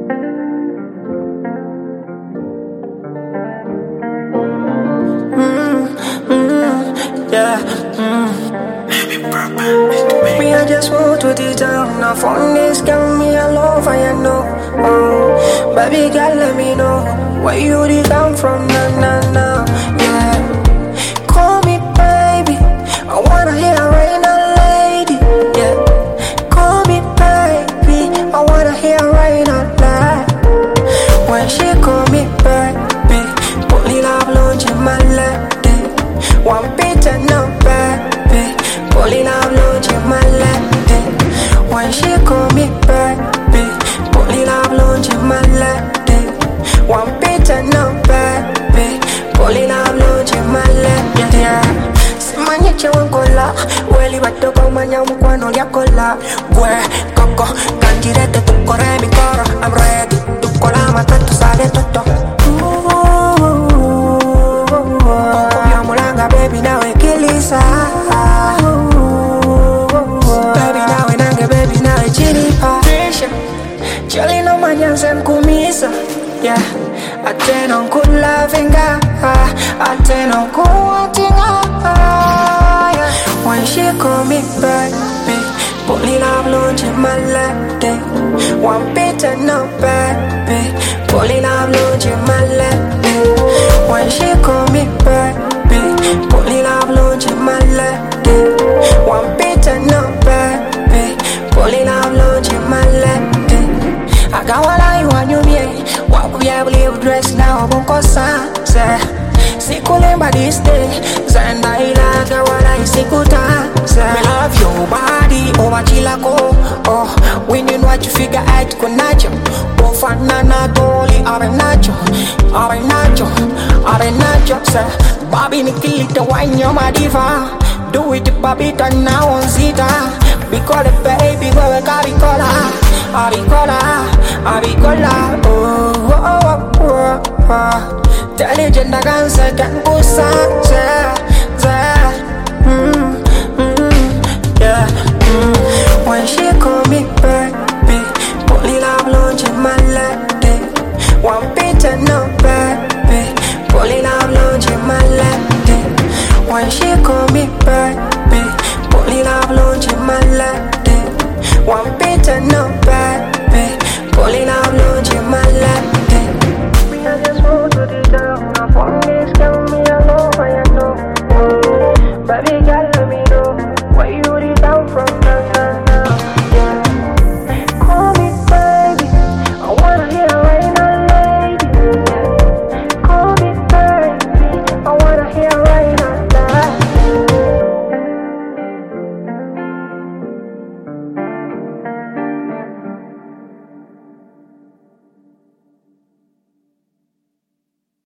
Yeah. Me, I just want to the town. Now phone this girl, me I love and you know. Oh, baby girl, let me know where you did come from. Nah, nah, nah. Yeah. Call me baby, I wanna hear rain a lady. Yeah. Call me baby, I wanna hear rain a lady. When she call me baby, only love launch in my lady. One bit and no baby, only love launch in my lady. When she call me baby, only love launch in my lady. One bit and no baby, only love launch in my lady. Yeah. Simanye chewangola, weli batoko manya mkwano liakola. Gwe, koko, kanjirete tukore mi koro. I'm ready, tukola matatu sale toto. Baby, now we kill it. Baby, now we nange, baby, now we chili pa. Jolly no manyans and kumisa. Yeah, I turn on good loving guy. I turn on good wanting. When she call me baby, only love launch in my lady. One bit and no baby, only love launch in my lady. When she call me baby, only love launch in my lady. One bit and no baby, only love launch in my lady. I got what I want you me. What we have live dress now, bonko say. Sikule by this day, Zanda ila what I sikuta. Me love your body, over chilako. Oh, we need what you figure out kunacho. Oh, fanana toli, are nacho. Say, Bobby Nikilita wine your my diva. Do it, Bobby, turn now on Zita. Because the baby, go a caricola. Abicola. Oh. Tell legend I can say, can go yeah. When she call me baby, only love launch in my lady. One bit and no